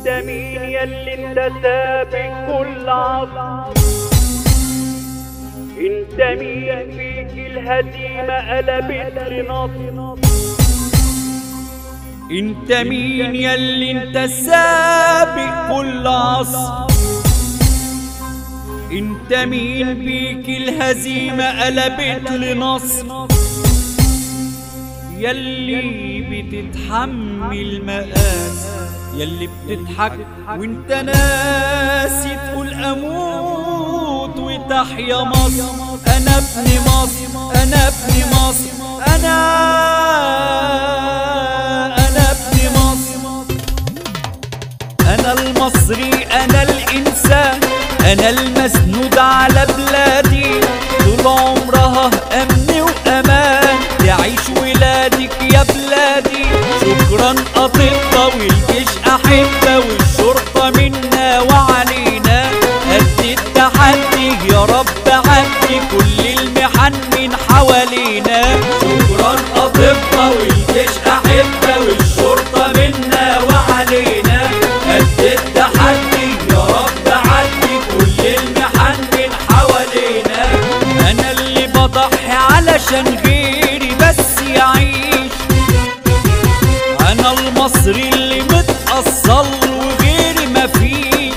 انت مين ياللي انت سابق كل عصر؟ انت مين فيك الهزيمة قلبت لنصر؟ انت مين ياللي انت سابق كل عصر؟ انت مين بيك الهزيمة قلبت لنصر؟ ياللي بتتحمل مقاس، ياللي بتضحك وانت ناسي تقول اموت وتحيا مصر. انا ابن مصر، انا ابن مصر، انا ابن مصر. انا المصري، انا الانسان، انا المسنود على بلادي. طول عمرها امن وامان تعيش ولادك يا بلادي. شكرا اطباء والجيش احبه والشرطه منا وعلينا. قد التحدي يا رب عدي كل المحن من حوالينا. شكرا اطباء والجيش احبه والشرطه منا وعلينا. قد التحدي يا رب عدي كل المحن من حوالينا. انا اللي بضحي علشان غيري بس يعيش. انا المصري اللي متأصل وغيري مفيش.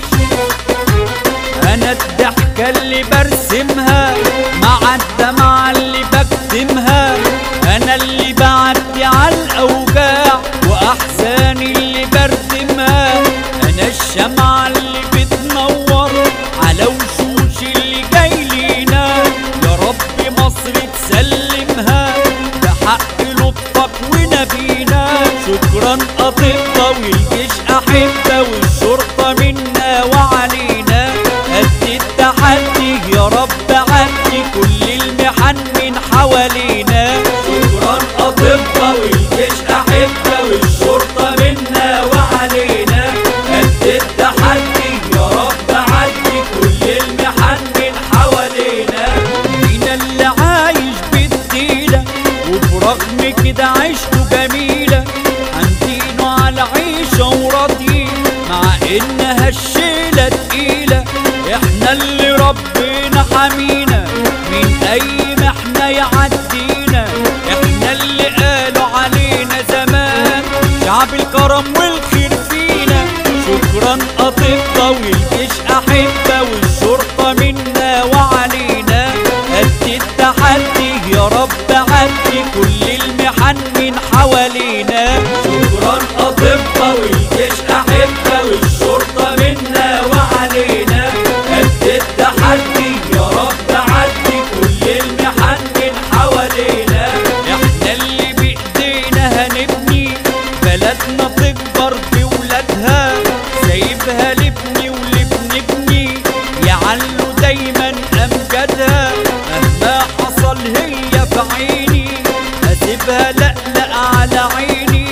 انا الضحكة اللي برسمها مع الدمعة اللي بكتمها. انا اللي بعدي على الاوجاع واحزاني اللي بردمها. انا الشمعة اللي بتنور على وشوش اللي جايلينا. يا رب مصر تسلمها بحق لطفك ونبينا. شكرا اطباء والجيش احبه والشرطه منا وعلينا. قد التحدي يا رب عدي كل المحن من حوالينا. شكرا اطباء والجيش احبه والشرطه منا وعلينا. قد التحدي يا رب عدي كل المحن من حوالينا. فينا اللي عايش بالديله وبرغم كده عيشته جميله. عندينه على عيشه وراضيين مع انها الشيله تقيله. احنا اللي ربنا حمينا من اي محنه يعدينا. احنا اللي قالوا علينا زمان شعب الكرم والخير فينا. شكرا اطباء والجيش احبه والشرطه منا وعلينا. قد التحدي يا رب عدي كل المحن من حوالينا. شكرا اطباء والجيش احبه والشرطه منا وعلينا. قد التحدي يا رب عدي كل المحن من حوالينا. احنا اللي بايدينا هنبني بلدنا تكبر بولادها. سايبها لابني ولابن ابني يعلوا دايما امجادها. مهما حصل هي في عيني اسيبها لا على عيني.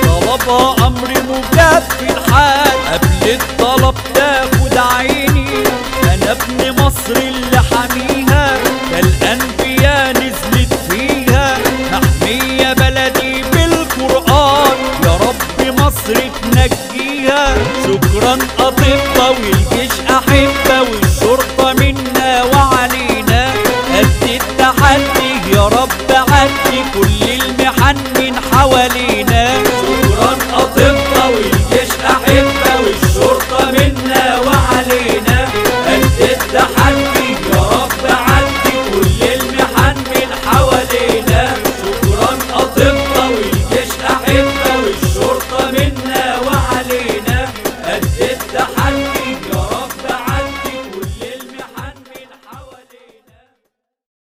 طلبها امر مجاب في الحال قبل الطلب تاخد عيني. انا ابن مصر اللي حميها ده الانبياء نزلت فيها. محمية بلدي بالقرآن يا رب مصر تنجيها. شكرا اطباء والجيش احبه والشرطه منا وعلينا. قد التحدي يا رب عدي كل المحن من حوالينا. شكرا اطباء والجيش احبه والشرطه منا وعلينا. قد التحدي